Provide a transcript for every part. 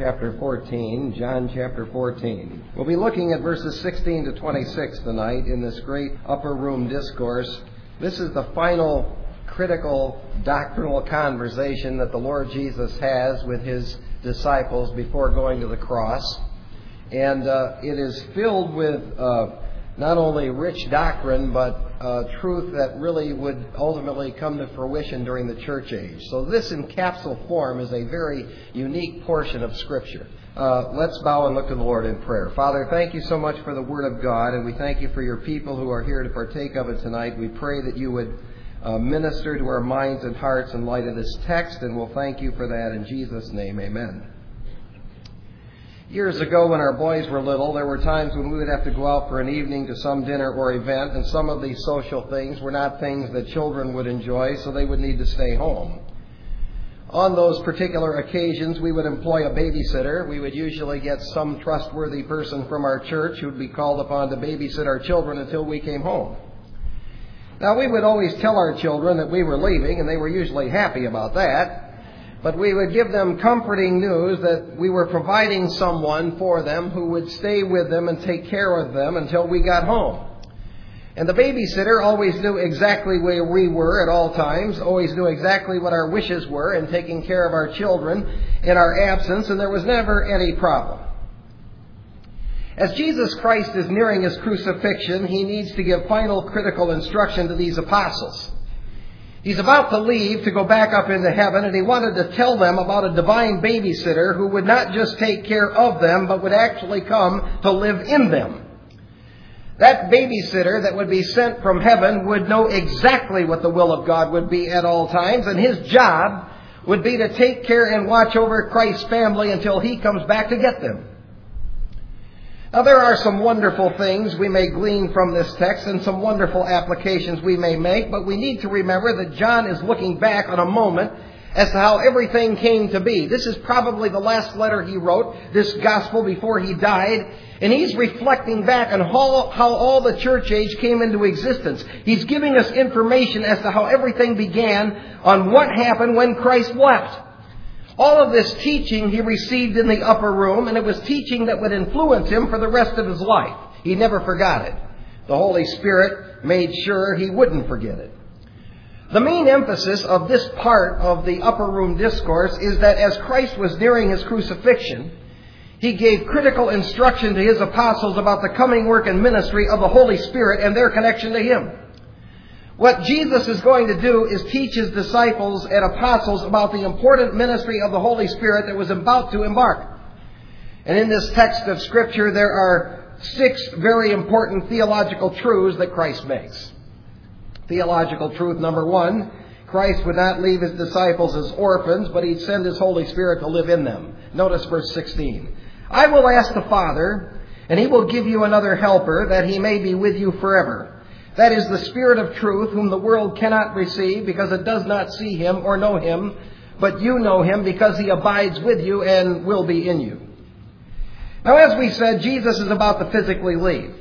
chapter 14. John chapter 14. We'll be looking at verses 16 to 26 tonight in this great upper room discourse. This is the final critical doctrinal conversation that the Lord Jesus has with His disciples before going to the cross. And it is filled with not only rich doctrine, but truth that really would ultimately come to fruition during the church age. So this in capsule form is a very unique portion of Scripture. Let's bow and look to the Lord in prayer. Father, thank you so much for the Word of God, and we thank you for your people who are here to partake of it tonight. We pray that you would minister to our minds and hearts in light of this text, and we'll thank you for that in Jesus' name. Amen. Years ago, when our boys were little, there were times when we would have to go out for an evening to some dinner or event, and some of these social things were not things that children would enjoy, so they would need to stay home. On those particular occasions, we would employ a babysitter. We would usually get some trustworthy person from our church who would be called upon to babysit our children until we came home. Now, we would always tell our children that we were leaving, and they were usually happy about that. But we would give them comforting news that we were providing someone for them who would stay with them and take care of them until we got home. And the babysitter always knew exactly where we were at all times, always knew exactly what our wishes were in taking care of our children in our absence, and there was never any problem. As Jesus Christ is nearing His crucifixion, He needs to give final critical instruction to these apostles. He's about to leave to go back up into heaven, and He wanted to tell them about a divine babysitter who would not just take care of them, but would actually come to live in them. That babysitter that would be sent from heaven would know exactly what the will of God would be at all times, and his job would be to take care and watch over Christ's family until He comes back to get them. Now, there are some wonderful things we may glean from this text and some wonderful applications we may make, but we need to remember that John is looking back on a moment as to how everything came to be. This is probably the last letter he wrote, this gospel, before he died, and he's reflecting back on how all the church age came into existence. He's giving us information as to how everything began, on what happened when Christ left. All of this teaching he received in the upper room, and it was teaching that would influence him for the rest of his life. He never forgot it. The Holy Spirit made sure he wouldn't forget it. The main emphasis of this part of the upper room discourse is that as Christ was nearing His crucifixion, He gave critical instruction to His apostles about the coming work and ministry of the Holy Spirit and their connection to Him. What Jesus is going to do is teach His disciples and apostles about the important ministry of the Holy Spirit that was about to embark. And in this text of Scripture, there are 6 very important theological truths that Christ makes. Theological truth number 1, Christ would not leave His disciples as orphans, but He'd send His Holy Spirit to live in them. Notice verse 16. I will ask the Father, and He will give you another helper, that He may be with you forever. That is the Spirit of truth, whom the world cannot receive, because it does not see Him or know Him, but you know Him, because He abides with you and will be in you. Now, as we said, Jesus is about to physically leave.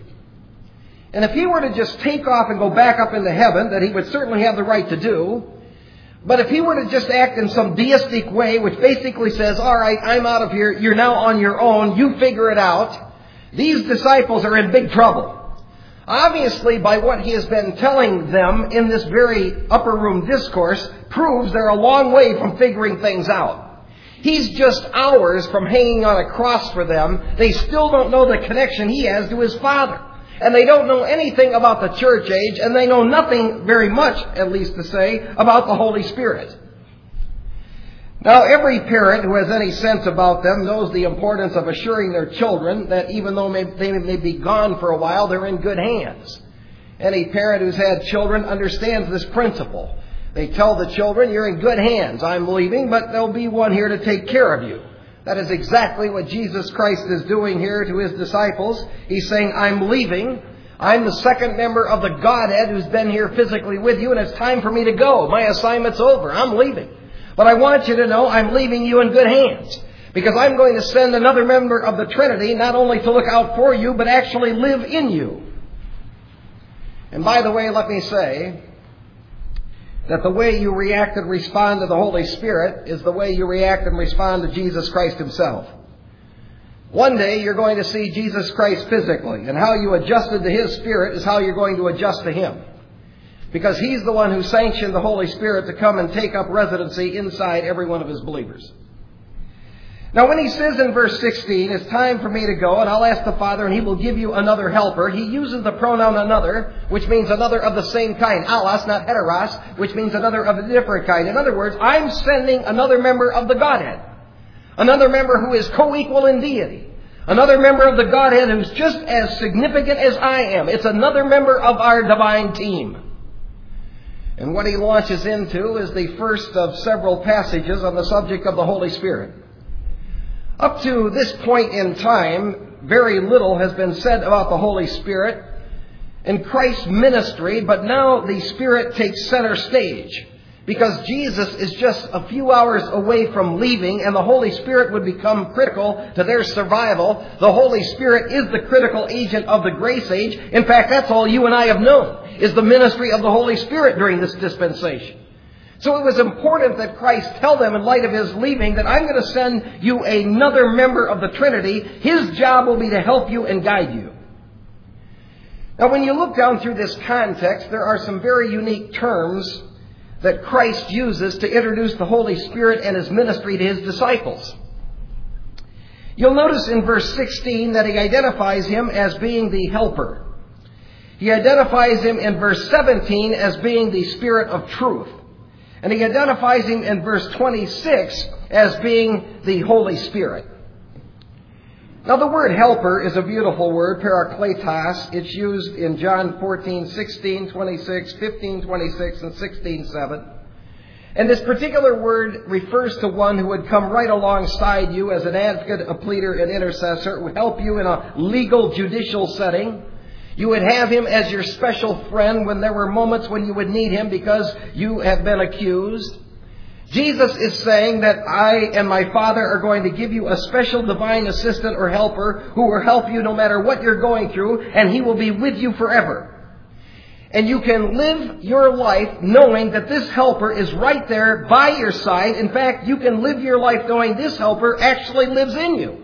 And if He were to just take off and go back up into heaven, that He would certainly have the right to do. But if He were to just act in some deistic way, which basically says, all right, I'm out of here, you're now on your own, you figure it out, these disciples are in big trouble. Obviously, by what He has been telling them in this very upper room discourse, proves they're a long way from figuring things out. He's just hours from hanging on a cross for them. They still don't know the connection He has to His Father. And they don't know anything about the church age, and they know nothing very much, at least to say, about the Holy Spirit. Now, every parent who has any sense about them knows the importance of assuring their children that even though they may be gone for a while, they're in good hands. Any parent who's had children understands this principle. They tell the children, you're in good hands. I'm leaving, but there'll be one here to take care of you. That is exactly what Jesus Christ is doing here to His disciples. He's saying, I'm leaving. I'm the second member of the Godhead who's been here physically with you, and it's time for me to go. My assignment's over. I'm leaving. But I want you to know I'm leaving you in good hands, because I'm going to send another member of the Trinity not only to look out for you, but actually live in you. And by the way, let me say that the way you react and respond to the Holy Spirit is the way you react and respond to Jesus Christ Himself. One day you're going to see Jesus Christ physically, and how you adjusted to His Spirit is how you're going to adjust to Him. Because He's the one who sanctioned the Holy Spirit to come and take up residency inside every one of His believers. Now when He says in verse 16, it's time for me to go, and I'll ask the Father, and He will give you another helper, He uses the pronoun another, which means another of the same kind. Allos, not heteros, which means another of a different kind. In other words, I'm sending another member of the Godhead. Another member who is co-equal in deity. Another member of the Godhead who's just as significant as I am. It's another member of our divine team. And what He launches into is the first of several passages on the subject of the Holy Spirit. Up to this point in time, very little has been said about the Holy Spirit and Christ's ministry, but now the Spirit takes center stage. Because Jesus is just a few hours away from leaving, and the Holy Spirit would become critical to their survival. The Holy Spirit is the critical agent of the grace age. In fact, that's all you and I have known, is the ministry of the Holy Spirit during this dispensation. So it was important that Christ tell them in light of His leaving that I'm going to send you another member of the Trinity. His job will be to help you and guide you. Now when you look down through this context, there are some very unique terms that Christ uses to introduce the Holy Spirit and His ministry to His disciples. You'll notice in verse 16 that He identifies Him as being the helper. He identifies Him in verse 17 as being the Spirit of truth. And He identifies Him in verse 26 as being the Holy Spirit. Now the word helper is a beautiful word, parakletos. It's used in John 14, 16, 26, 15, 26, and 16, 7. And this particular word refers to one who would come right alongside you as an advocate, a pleader, an intercessor, who would help you in a legal, judicial setting. You would have Him as your special friend when there were moments when you would need Him because you have been accused. Jesus is saying that I and my Father are going to give you a special divine assistant or helper who will help you no matter what you're going through, and He will be with you forever. And you can live your life knowing that this helper is right there by your side. In fact, you can live your life knowing this helper actually lives in you.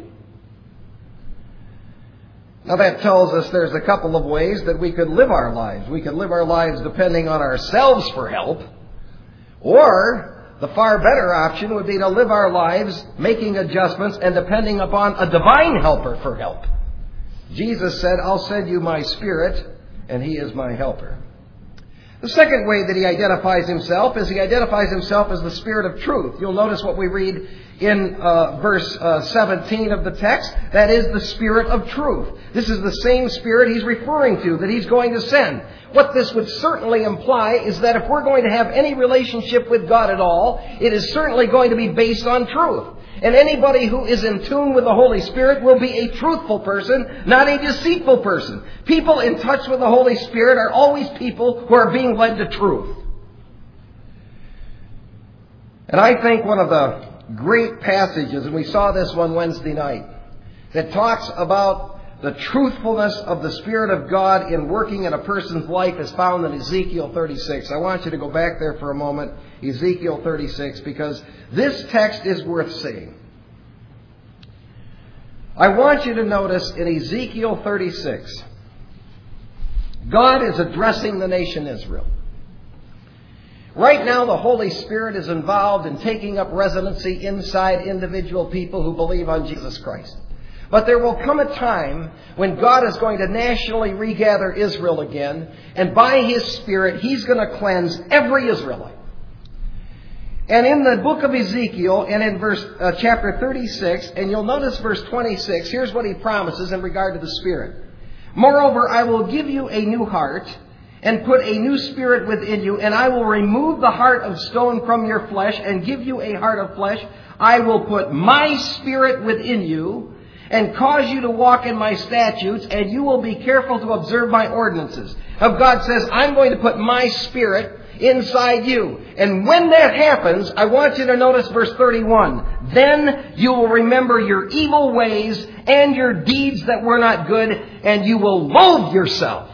Now that tells us there's a couple of ways that we could live our lives. We could live our lives depending on ourselves for help, or the far better option would be to live our lives making adjustments and depending upon a divine helper for help. Jesus said, I'll send you my Spirit, and He is my helper. The second way that He identifies Himself is He identifies Himself as the Spirit of truth. You'll notice what we read in verse 17 of the text. That is the Spirit of truth. This is the same Spirit He's referring to that He's going to send. What this would certainly imply is that if we're going to have any relationship with God at all, it is certainly going to be based on truth. And anybody who is in tune with the Holy Spirit will be a truthful person, not a deceitful person. People in touch with the Holy Spirit are always people who are being led to truth. And I think one of the great passages, and we saw this one Wednesday night, that talks about the truthfulness of the Spirit of God in working in a person's life is found in Ezekiel 36. I want you to go back there for a moment, Ezekiel 36, because this text is worth seeing. I want you to notice in Ezekiel 36, God is addressing the nation Israel. Right now, the Holy Spirit is involved in taking up residency inside individual people who believe on Jesus Christ. But there will come a time when God is going to nationally regather Israel again, and by His Spirit, He's going to cleanse every Israelite. And in the book of Ezekiel, and in chapter 36, and you'll notice verse 26, here's what He promises in regard to the Spirit. Moreover, I will give you a new heart, and put a new spirit within you, and I will remove the heart of stone from your flesh, and give you a heart of flesh. I will put my Spirit within you, and cause you to walk in my statutes, and you will be careful to observe my ordinances. Now God says, I'm going to put my Spirit inside you. And when that happens, I want you to notice verse 31. Then you will remember your evil ways and your deeds that were not good, and you will loathe yourself.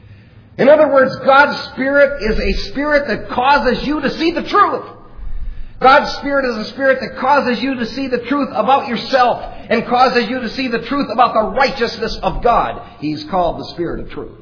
In other words, God's Spirit is a Spirit that causes you to see the truth. God's Spirit is a Spirit that causes you to see the truth about yourself and causes you to see the truth about the righteousness of God. He's called the Spirit of truth.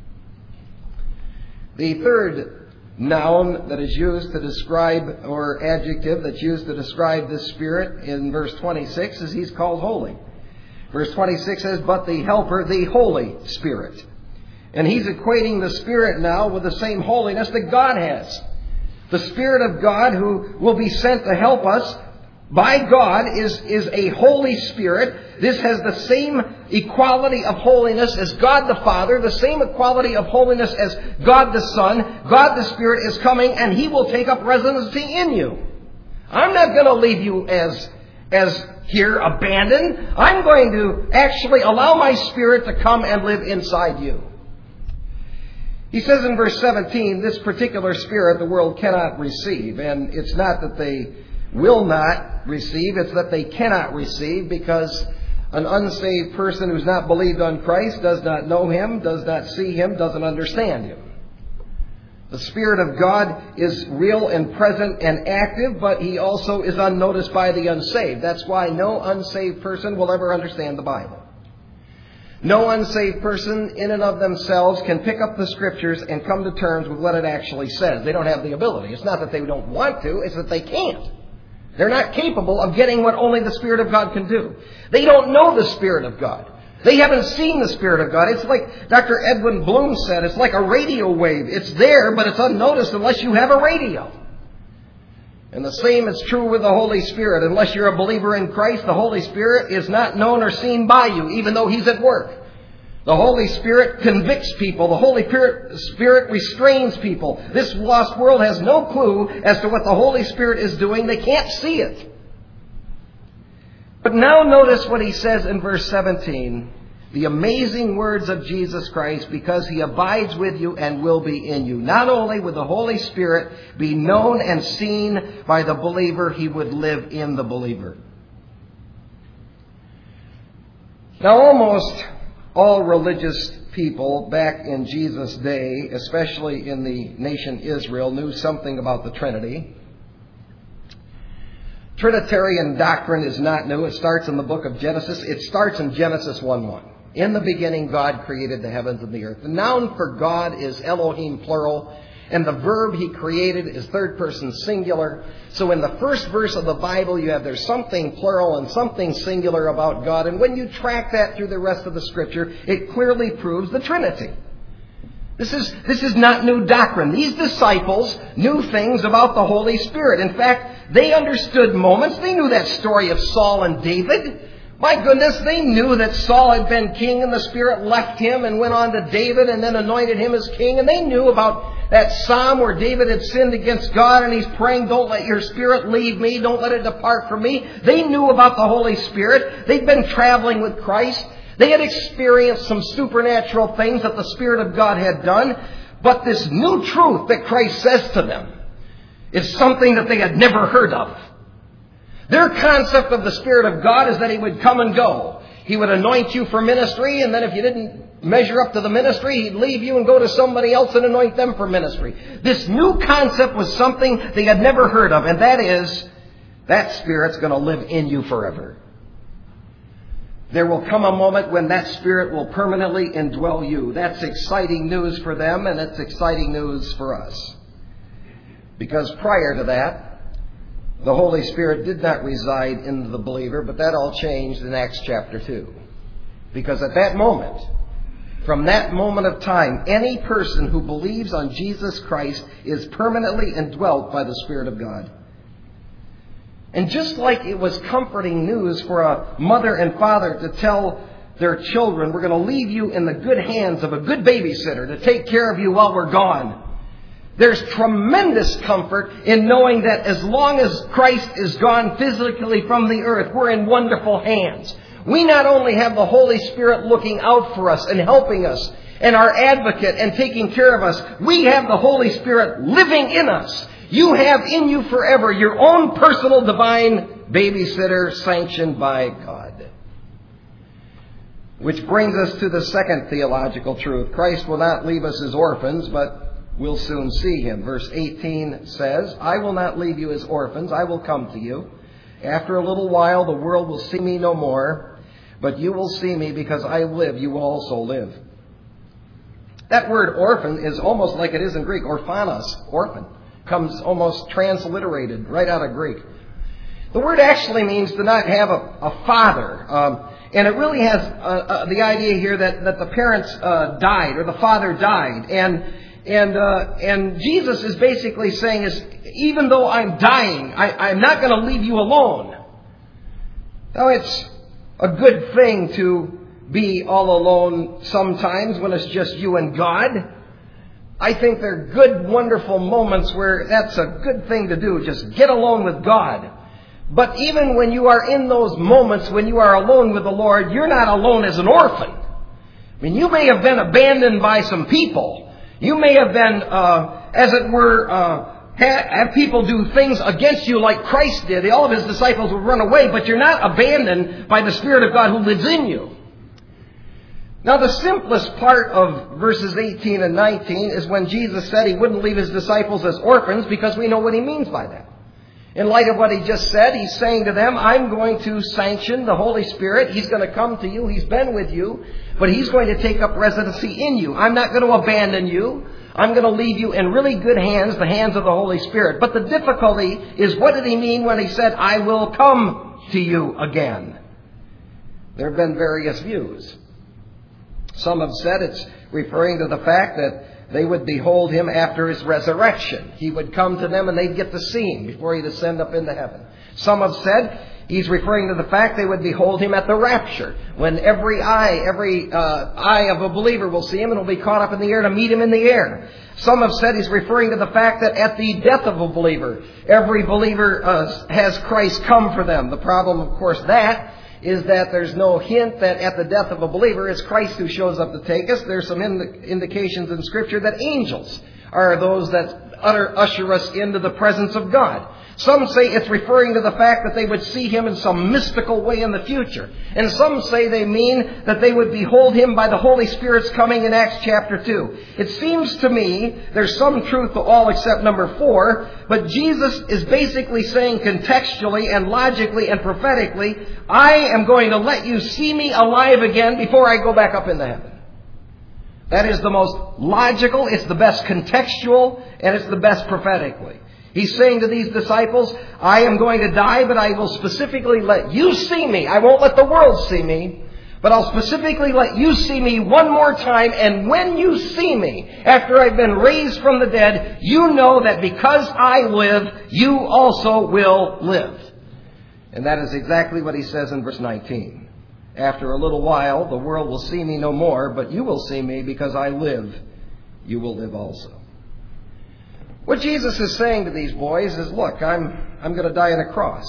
The third noun that is used to describe, or adjective that's used to describe this Spirit in verse 26 is He's called holy. Verse 26 says, but the Helper, the Holy Spirit. And He's equating the Spirit now with the same holiness that God has. The Spirit of God who will be sent to help us by God is a Holy Spirit. This has the same equality of holiness as God the Father, the same equality of holiness as God the Son. God the Spirit is coming and He will take up residency in you. I'm not going to leave you as here abandoned. I'm going to actually allow my Spirit to come and live inside you. He says in verse 17, this particular Spirit the world cannot receive. And it's not that they will not receive, it's that they cannot receive, because an unsaved person who's not believed on Christ does not know Him, does not see Him, doesn't understand Him. The Spirit of God is real and present and active, but He also is unnoticed by the unsaved. That's why no unsaved person will ever understand the Bible. No unsaved person in and of themselves can pick up the Scriptures and come to terms with what it actually says. They don't have the ability. It's not that they don't want to, it's that they can't. They're not capable of getting what only the Spirit of God can do. They don't know the Spirit of God. They haven't seen the Spirit of God. It's like Dr. Edwin Bloom said, it's like a radio wave. It's there, but it's unnoticed unless you have a radio. And the same is true with the Holy Spirit. Unless you're a believer in Christ, the Holy Spirit is not known or seen by you, even though He's at work. The Holy Spirit convicts people. The Holy Spirit restrains people. This lost world has no clue as to what the Holy Spirit is doing. They can't see it. But now notice what he says in verse 17. The amazing words of Jesus Christ, because He abides with you and will be in you. Not only would the Holy Spirit be known and seen by the believer, He would live in the believer. Now almost all religious people back in Jesus' day, especially in the nation Israel, knew something about the Trinity. Trinitarian doctrine is not new. It starts in the book of Genesis. It starts in Genesis 1:1. In the beginning, God created the heavens and the earth. The noun for God is Elohim, plural, and the verb He created is third person singular. So in the first verse of the Bible, you have there's something plural and something singular about God. And when you track that through the rest of the Scripture, it clearly proves the Trinity. This is not new doctrine. These disciples knew things about the Holy Spirit. In fact, they understood moments. They knew that story of Saul and David. My goodness, they knew that Saul had been king and the Spirit left him and went on to David and then anointed him as king. And they knew about that psalm where David had sinned against God and he's praying, don't let your Spirit leave me, don't let it depart from me. They knew about the Holy Spirit. They'd been traveling with Christ. They had experienced some supernatural things that the Spirit of God had done. But this new truth that Christ says to them is something that they had never heard of. Their concept of the Spirit of God is that He would come and go. He would anoint you for ministry, and then if you didn't measure up to the ministry, He'd leave you and go to somebody else and anoint them for ministry. This new concept was something they had never heard of, and that is, that Spirit's going to live in you forever. There will come a moment when that Spirit will permanently indwell you. That's exciting news for them, and it's exciting news for us. Because prior to that, the Holy Spirit did not reside in the believer, but that all changed in Acts chapter 2. Because at that moment, from that moment of time, any person who believes on Jesus Christ is permanently indwelt by the Spirit of God. And just like it was comforting news for a mother and father to tell their children, we're going to leave you in the good hands of a good babysitter to take care of you while we're gone. There's tremendous comfort in knowing that as long as Christ is gone physically from the earth, we're in wonderful hands. We not only have the Holy Spirit looking out for us and helping us and our advocate and taking care of us, we have the Holy Spirit living in us. You have in you forever your own personal divine babysitter sanctioned by God. Which brings us to the second theological truth. Christ will not leave us as orphans, but will soon see him. Verse 18 says, I will not leave you as orphans. I will come to you. After a little while, the world will see me no more, but you will see me because I live. You will also live. That word orphan is almost like it is in Greek. Orphanos, orphan, comes almost transliterated right out of Greek. The word actually means to not have a father. And it really has the idea here that the parents died, or the father died. And Jesus is basically saying, even though I'm dying, I'm not going to leave you alone. Now, it's a good thing to be all alone sometimes when it's just you and God. I think they're good, wonderful moments where that's a good thing to do. Just get alone with God. But even when you are in those moments when you are alone with the Lord, you're not alone as an orphan. I mean, you may have been abandoned by some people. You may have been, as it were, have people do things against you like Christ did. All of his disciples would run away, but you're not abandoned by the Spirit of God who lives in you. Now, the simplest part of verses 18 and 19 is when Jesus said he wouldn't leave his disciples as orphans, because we know what he means by that. In light of what he just said, he's saying to them, I'm going to sanction the Holy Spirit. He's going to come to you. He's been with you, but he's going to take up residency in you. I'm not going to abandon you. I'm going to leave you in really good hands, the hands of the Holy Spirit. But the difficulty is, what did he mean when he said, I will come to you again? There have been various views. Some have said it's referring to the fact that they would behold him after his resurrection. He would come to them and they'd get to see him before he'd ascend up into heaven. Some have said he's referring to the fact they would behold him at the rapture, when every eye of a believer will see him and will be caught up in the air to meet him in the air. Some have said he's referring to the fact that at the death of a believer, every believer has Christ come for them. The problem, of course, is that there's no hint that at the death of a believer it's Christ who shows up to take us. There's some indications in Scripture that angels are those that usher us into the presence of God. Some say it's referring to the fact that they would see him in some mystical way in the future. And some say they mean that they would behold him by the Holy Spirit's coming in Acts chapter 2. It seems to me there's some truth to all except number 4, but Jesus is basically saying contextually and logically and prophetically, I am going to let you see me alive again before I go back up into heaven. That is the most logical, it's the best contextual, and it's the best prophetically. He's saying to these disciples, I am going to die, but I will specifically let you see me. I won't let the world see me, but I'll specifically let you see me one more time. And when you see me, after I've been raised from the dead, you know that because I live, you also will live. And that is exactly what he says in verse 19. After a little while, the world will see me no more, but you will see me because I live. You will live also. What Jesus is saying to these boys is, look, I'm going to die on a cross.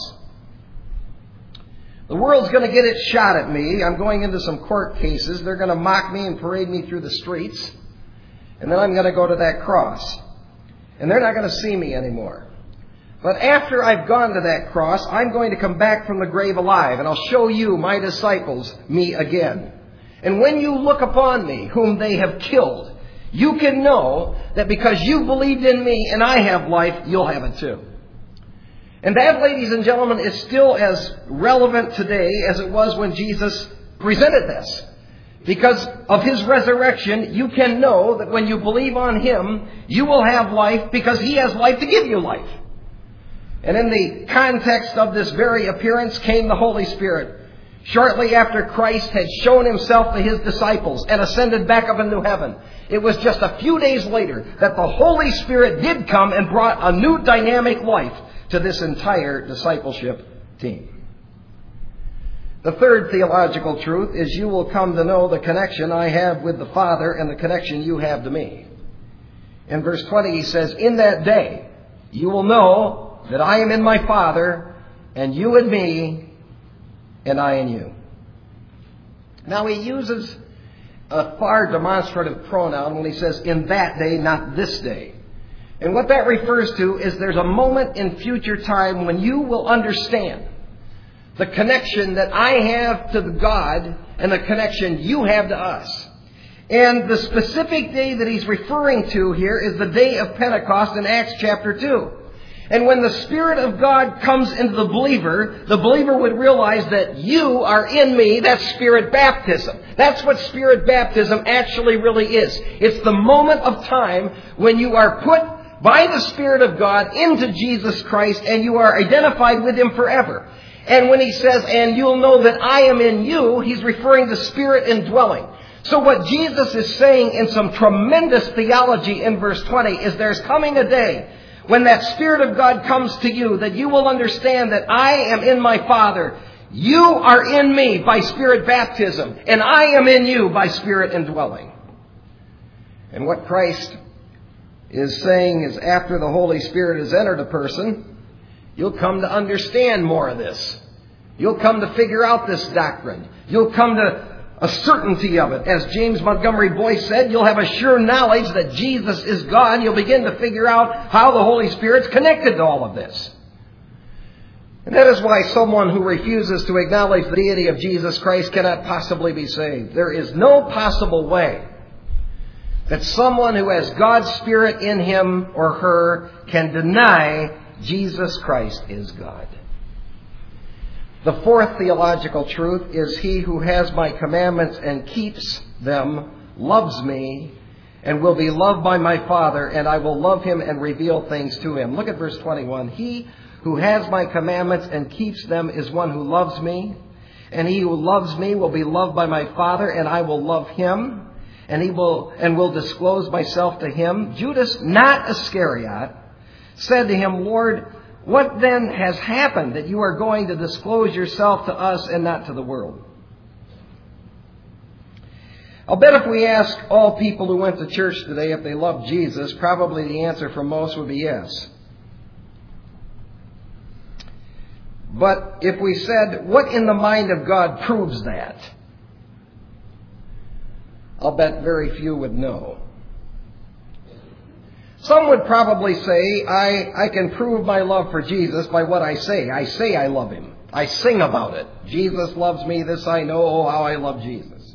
The world's going to get its shot at me. I'm going into some court cases. They're going to mock me and parade me through the streets. And then I'm going to go to that cross. And they're not going to see me anymore. But after I've gone to that cross, I'm going to come back from the grave alive. And I'll show you, my disciples, me again. And when you look upon me, whom they have killed, you can know that because you believed in me and I have life, you'll have it too. And that, ladies and gentlemen, is still as relevant today as it was when Jesus presented this. Because of his resurrection, you can know that when you believe on him, you will have life because he has life to give you life. And in the context of this very appearance came the Holy Spirit. Shortly after Christ had shown himself to his disciples and ascended back up into heaven, it was just a few days later that the Holy Spirit did come and brought a new dynamic life to this entire discipleship team. The third theological truth is you will come to know the connection I have with the Father and the connection you have to me. In verse 20 he says, in that day you will know that I am in my Father, and you in me, and I in you. Now he uses a far demonstrative pronoun when he says in that day, not this day. And what that refers to is there's a moment in future time when you will understand the connection that I have to the God and the connection you have to us. And the specific day that he's referring to here is the day of Pentecost in Acts chapter 2. And when the Spirit of God comes into the believer would realize that you are in me. That's Spirit baptism. That's what Spirit baptism actually really is. It's the moment of time when you are put by the Spirit of God into Jesus Christ and you are identified with Him forever. And when he says, and you'll know that I am in you, he's referring to Spirit indwelling. So what Jesus is saying in some tremendous theology in verse 20 is there's coming a day when that Spirit of God comes to you, that you will understand that I am in my Father. You are in me by Spirit baptism, and I am in you by Spirit indwelling. And what Christ is saying is after the Holy Spirit has entered a person, you'll come to understand more of this. You'll come to figure out this doctrine. You'll come to a certainty of it. As James Montgomery Boyce said, you'll have a sure knowledge that Jesus is God. You'll begin to figure out how the Holy Spirit's connected to all of this. And that is why someone who refuses to acknowledge the deity of Jesus Christ cannot possibly be saved. There is no possible way that someone who has God's Spirit in him or her can deny Jesus Christ is God. The fourth theological truth is he who has my commandments and keeps them loves me and will be loved by my Father, and I will love him and reveal things to him. Look at verse 21. He who has my commandments and keeps them is one who loves me, and he who loves me will be loved by my Father, and I will love him, and will disclose myself to him. Judas, not Iscariot, said to him, Lord, what then has happened that you are going to disclose yourself to us and not to the world? I'll bet if we ask all people who went to church today if they loved Jesus, probably the answer from most would be yes. But if we said, what in the mind of God proves that? I'll bet very few would know. Some would probably say, I can prove my love for Jesus by what I say. I say I love him. I sing about it. Jesus loves me, this I know, oh, how I love Jesus.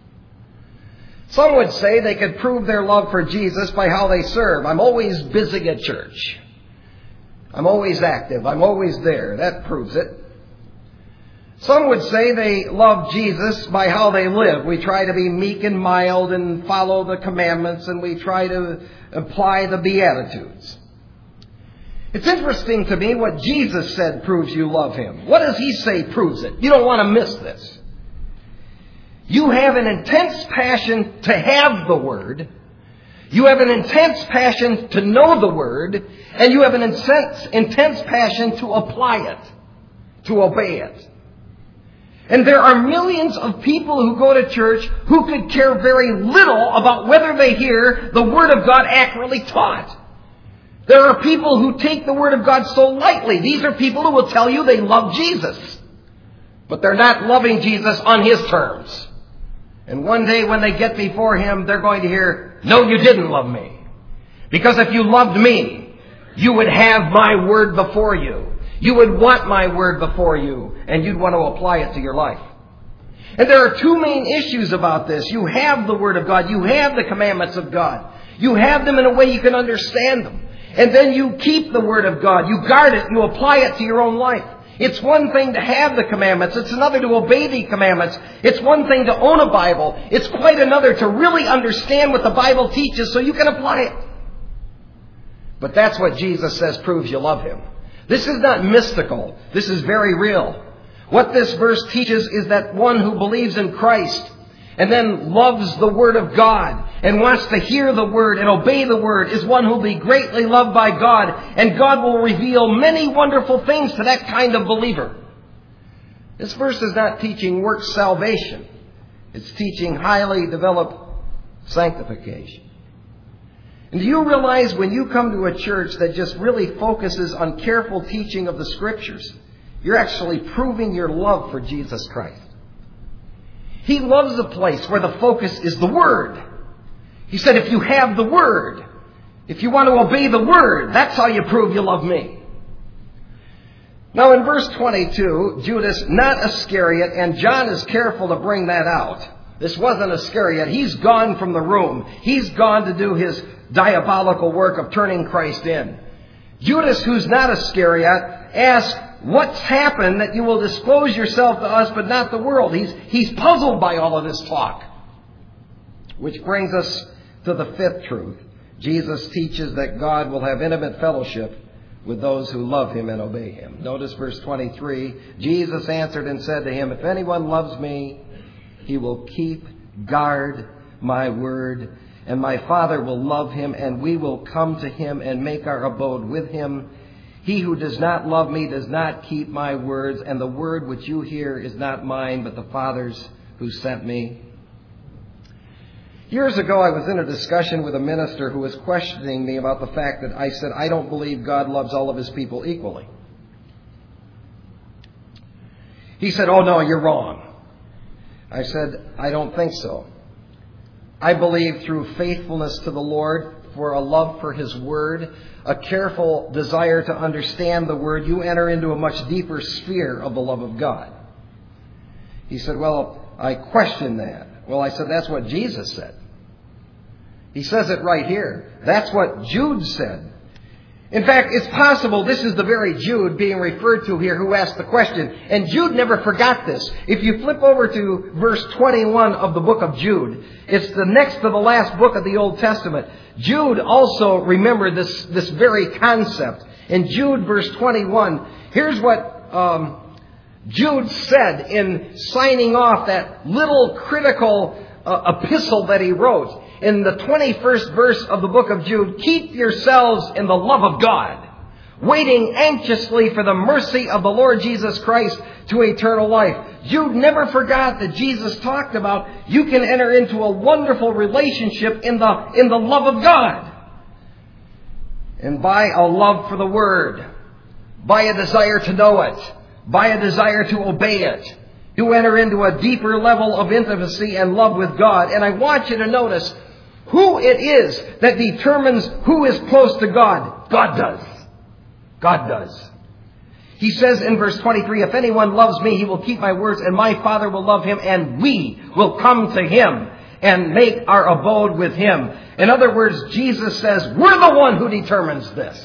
Some would say they could prove their love for Jesus by how they serve. I'm always busy at church. I'm always active. I'm always there. That proves it. Some would say they love Jesus by how they live. We try to be meek and mild and follow the commandments, and we try to apply the Beatitudes. It's interesting to me what Jesus said proves you love him. What does he say proves it? You don't want to miss this. You have an intense passion to have the Word. You have an intense passion to know the Word. And you have an intense passion to apply it, to obey it. And there are millions of people who go to church who could care very little about whether they hear the Word of God accurately taught. There are people who take the Word of God so lightly. These are people who will tell you they love Jesus, but they're not loving Jesus on His terms. And one day when they get before Him, they're going to hear, no, you didn't love me. Because if you loved me, you would have my Word before you. You would want my Word before you, and you'd want to apply it to your life. And there are two main issues about this. You have the Word of God. You have the commandments of God. You have them in a way you can understand them. And then you keep the Word of God. You guard it and you apply it to your own life. It's one thing to have the commandments. It's another to obey the commandments. It's one thing to own a Bible. It's quite another to really understand what the Bible teaches so you can apply it. But that's what Jesus says proves you love Him. This is not mystical. This is very real. What this verse teaches is that one who believes in Christ and then loves the Word of God and wants to hear the Word and obey the Word is one who will be greatly loved by God, and God will reveal many wonderful things to that kind of believer. This verse is not teaching works salvation. It's teaching highly developed sanctification. And do you realize when you come to a church that just really focuses on careful teaching of the Scriptures, you're actually proving your love for Jesus Christ. He loves a place where the focus is the Word. He said, if you have the Word, if you want to obey the Word, that's how you prove you love me. Now in verse 22, Judas, not Iscariot, and John is careful to bring that out. This wasn't Iscariot. He's gone from the room. He's gone to do his diabolical work of turning Christ in. Judas, who's not Iscariot, asks, what's happened that you will disclose yourself to us but not the world? He's puzzled by all of this talk. Which brings us to the fifth truth. Jesus teaches that God will have intimate fellowship with those who love Him and obey Him. Notice verse 23. Jesus answered and said to him, if anyone loves me, he will keep guard my word, and my Father will love him, and we will come to him and make our abode with him. He who does not love me does not keep my words, and the word which you hear is not mine, but the Father's who sent me. Years ago, I was in a discussion with a minister who was questioning me about the fact that I said, I don't believe God loves all of His people equally. He said, oh no, you're wrong. I said, I don't think so. I believe through faithfulness to the Lord, for a love for His Word, a careful desire to understand the Word, you enter into a much deeper sphere of the love of God. He said, well, I question that. Well, I said, that's what Jesus said. He says it right here. That's what Jude said. In fact, it's possible this is the very Jude being referred to here who asked the question. And Jude never forgot this. If you flip over to verse 21 of the book of Jude, it's the next to the last book of the Old Testament. Jude also remembered this very concept. In Jude verse 21, here's what Jude said in signing off that little critical epistle that he wrote. In the 21st verse of the book of Jude, keep yourselves in the love of God, waiting anxiously for the mercy of the Lord Jesus Christ to eternal life. Jude never forgot that Jesus talked about you can enter into a wonderful relationship in the love of God. And by a love for the Word, by a desire to know it, by a desire to obey it, you enter into a deeper level of intimacy and love with God. And I want you to notice who it is that determines who is close to God. God does. God does. He says in verse 23, if anyone loves me, he will keep my words, and my Father will love him, and we will come to him and make our abode with him. In other words, Jesus says, we're the one who determines this.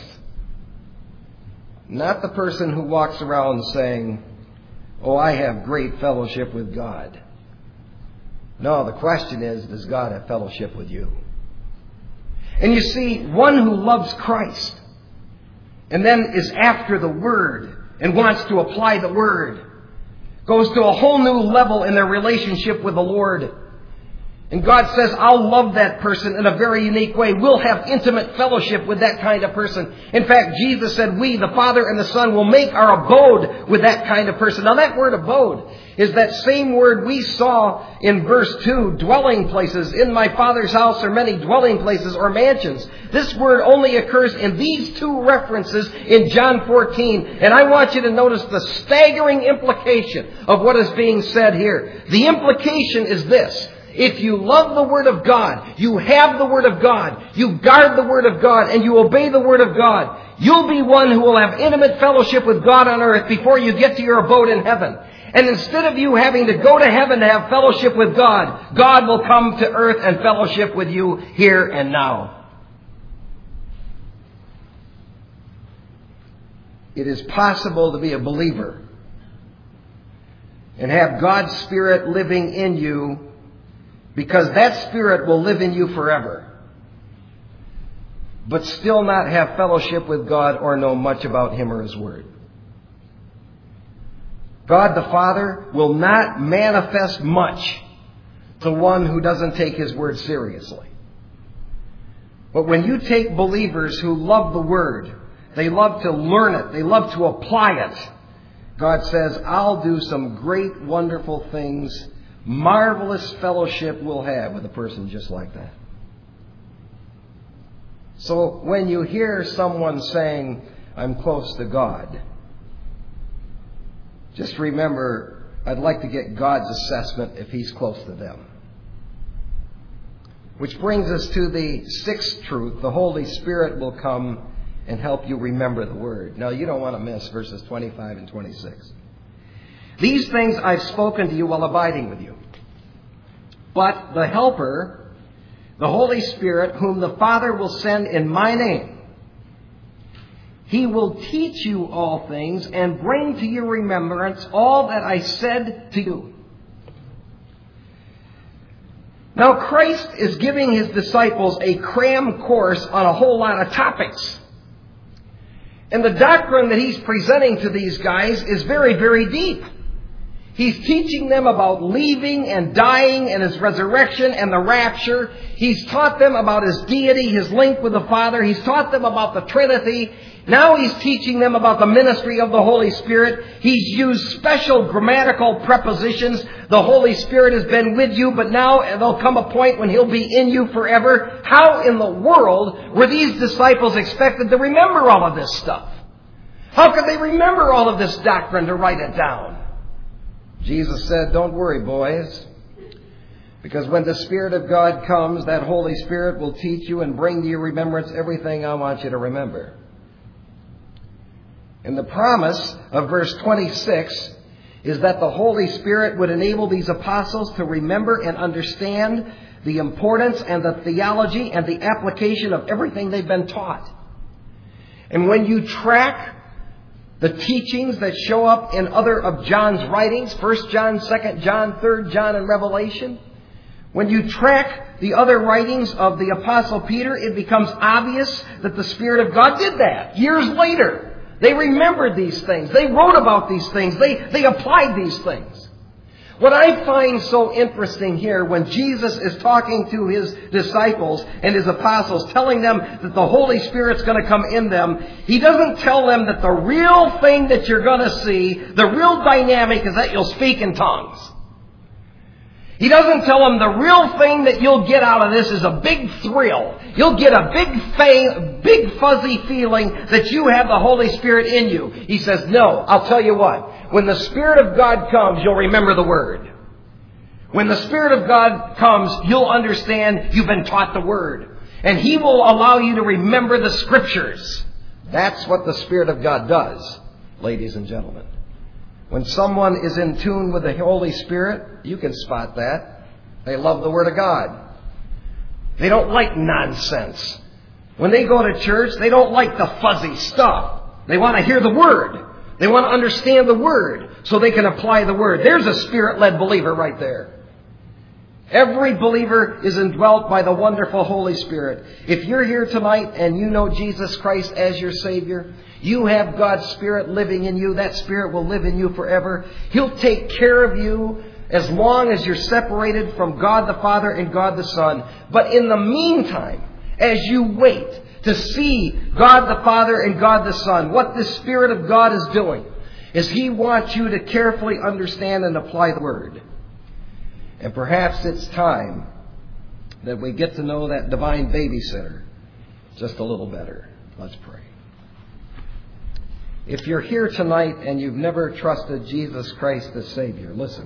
Not the person who walks around saying, oh, I have great fellowship with God. No, the question is, does God have fellowship with you? And you see, one who loves Christ and then is after the Word and wants to apply the Word goes to a whole new level in their relationship with the Lord. And God says, I'll love that person in a very unique way. We'll have intimate fellowship with that kind of person. In fact, Jesus said, we, the Father and the Son, will make our abode with that kind of person. Now, that word abode is that same word we saw in verse 2, dwelling places. In my Father's house are many dwelling places or mansions. This word only occurs in these two references in John 14. And I want you to notice the staggering implication of what is being said here. The implication is this. If you love the Word of God, you have the Word of God, you guard the Word of God, and you obey the Word of God, you'll be one who will have intimate fellowship with God on earth before you get to your abode in heaven. And instead of you having to go to heaven to have fellowship with God, God will come to earth and fellowship with you here and now. It is possible to be a believer and have God's Spirit living in you, because that Spirit will live in you forever, but still not have fellowship with God or know much about Him or His Word. God the Father will not manifest much to one who doesn't take His Word seriously. But when you take believers who love the Word, they love to learn it, they love to apply it, God says, I'll do some great, wonderful things. Marvelous fellowship we'll have with a person just like that. So when you hear someone saying, I'm close to God, just remember, I'd like to get God's assessment if He's close to them. Which brings us to the sixth truth. The Holy Spirit will come and help you remember the Word. Now, you don't want to miss verses 25 and 26. These things I've spoken to you while abiding with you. But the Helper, the Holy Spirit, whom the Father will send in my name, He will teach you all things and bring to your remembrance all that I said to you. Now, Christ is giving His disciples a cram course on a whole lot of topics. And the doctrine that He's presenting to these guys is very, very deep. He's teaching them about leaving and dying and His resurrection and the rapture. He's taught them about His deity, His link with the Father. He's taught them about the Trinity. Now He's teaching them about the ministry of the Holy Spirit. He's used special grammatical prepositions. The Holy Spirit has been with you, but now there'll come a point when He'll be in you forever. How in the world were these disciples expected to remember all of this stuff? How could they remember all of this doctrine to write it down? Jesus said, don't worry, boys, because when the Spirit of God comes, that Holy Spirit will teach you and bring to your remembrance everything I want you to remember. And the promise of verse 26 is that the Holy Spirit would enable these apostles to remember and understand the importance and the theology and the application of everything they've been taught. And when you track the teachings that show up in other of John's writings, 1 John, 2 John, 3 John, and Revelation, when you track the other writings of the Apostle Peter, it becomes obvious that the Spirit of God did that. Years later, they remembered these things. They wrote about these things. They applied these things. What I find so interesting here, when Jesus is talking to His disciples and His apostles, telling them that the Holy Spirit's going to come in them, He doesn't tell them that the real thing that you're going to see, the real dynamic, is that you'll speak in tongues. He doesn't tell them the real thing that you'll get out of this is a big thrill. You'll get a big fuzzy feeling that you have the Holy Spirit in you. He says, no, I'll tell you what. When the Spirit of God comes, you'll remember the Word. When the Spirit of God comes, you'll understand you've been taught the Word. And He will allow you to remember the Scriptures. That's what the Spirit of God does, ladies and gentlemen. When someone is in tune with the Holy Spirit, you can spot that. They love the Word of God. They don't like nonsense. When they go to church, they don't like the fuzzy stuff. They want to hear the Word. They want to understand the Word so they can apply the Word. There's a Spirit-led believer right there. Every believer is indwelt by the wonderful Holy Spirit. If you're here tonight and you know Jesus Christ as your Savior, you have God's Spirit living in you. That Spirit will live in you forever. He'll take care of you as long as you're separated from God the Father and God the Son. But in the meantime, as you wait to see God the Father and God the Son, what the Spirit of God is doing is He wants you to carefully understand and apply the Word. And perhaps it's time that we get to know that divine babysitter just a little better. Let's pray. If you're here tonight and you've never trusted Jesus Christ as Savior, listen.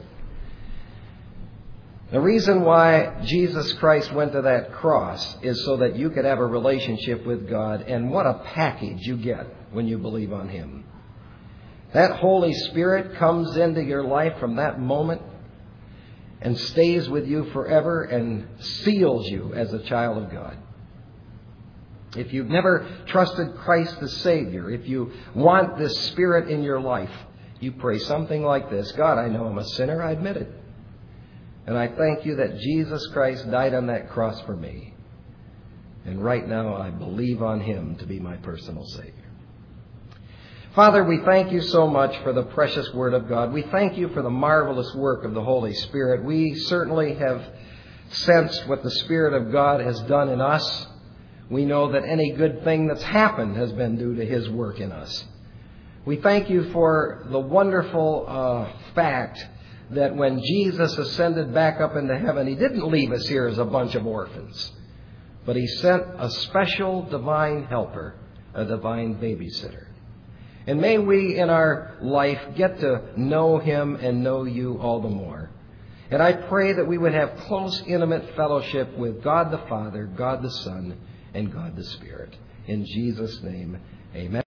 The reason why Jesus Christ went to that cross is so that you could have a relationship with God. And what a package you get when you believe on Him. That Holy Spirit comes into your life from that moment and stays with you forever and seals you as a child of God. If you've never trusted Christ as Savior, if you want this Spirit in your life, you pray something like this: God, I know I'm a sinner, I admit it. And I thank you that Jesus Christ died on that cross for me. And right now I believe on Him to be my personal Savior. Father, we thank you so much for the precious Word of God. We thank you for the marvelous work of the Holy Spirit. We certainly have sensed what the Spirit of God has done in us. We know that any good thing that's happened has been due to His work in us. We thank you for the wonderful fact that when Jesus ascended back up into heaven, He didn't leave us here as a bunch of orphans, but He sent a special divine helper, a divine babysitter. And may we in our life get to know Him and know you all the more. And I pray that we would have close, intimate fellowship with God the Father, God the Son, and God the Spirit. In Jesus' name, amen.